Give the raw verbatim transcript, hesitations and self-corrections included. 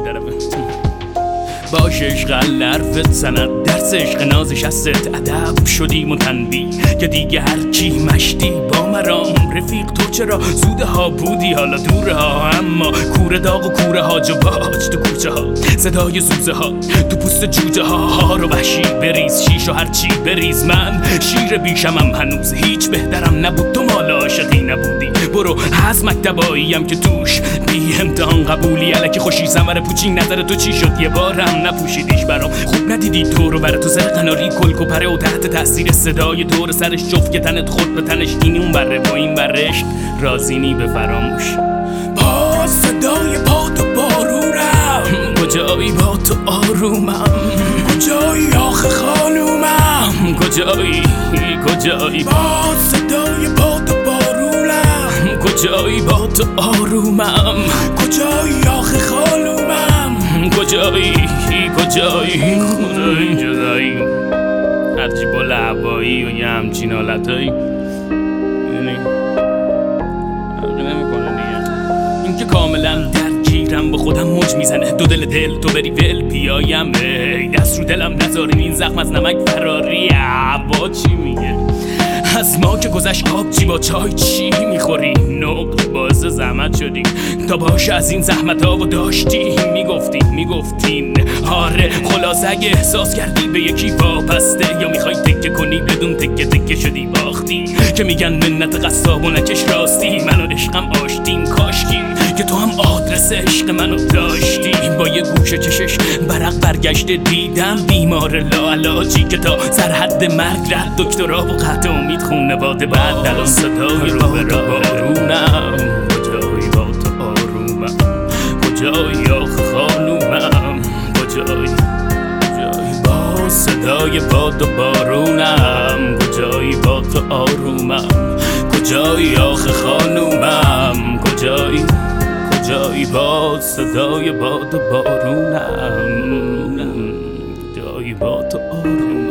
یه طرفه باش عشق لرفت سند درس عشق نازش هست ادب شدیم و تنبی که دیگه هرچی مشتی با مرام رفیق تو چرا زوده ها بودی حالا دوره ها اما کوره داغ و کوره ها جواج تو کوچه ها صدای زوزه ها تو پوست جوجه ها ها رو وحشی بریز شیش و هرچی بریز من شیر بیشمم هنوز هیچ بهترم نبود تو مال عاشقی نبودی برو از مکتباییم که توش بی امتحان قبولی الکی خوشی زمر پوچی نظر تو چی شد یه بارم نپوشیدیش برام خوب ندیدی تو رو بر تو زر قناری کلک و پره و تحت تاثیر صدای دور سرش جفت که تنت خود به تنش اینی اون بره با این برش رازینی به فراموش با صدای پات و بارونم کجایی با تو آرومم کجایی آخه خانومم کجایی کجایی با صدای پات و بارونم کجایی با تو آرومم کجایی آخه خانومم کجایی کجایی کجایی جدایی هرچی با لعبایی و یه همچین حالتایی یعنی فرقی نمیکنه دیگه این که کاملا درگیرم با خودم موج میزنه دو دل دل تو بری ول بیایم ای دست رو دلم نذارین این زخم از نمک فراریه با چی میگه از ما که گذشت آب چی با چای چی میخوری نقل باز زحمت شدی تا باش از این زحمت ها و داشتی میگفتی میگفتین آره خلاص اگه احساس کردی به یکی واپسته یا میخوای تکه کنی بدون تکه تکه شدی باختی که میگن منت قصاب و نکش راستی من و عشقم آشتیم کاشکی که تو هم آدرس عشق منو داشتی با یه گوشه چشش برق برگشته دیدم بیمار لاعلاجی که تا سرحد مرگ رد دکترا و قطع امید خونواده بعد الان صدای رو به بارونم کجایی با تو آرومم کجایی آخه خانومم کجایی کجایی با صدای باد و بارونم کجایی با تو آرومم کجایی آخه خانومم کجایی کجایی با صدای باد و بارونم کجایی با تو آرومم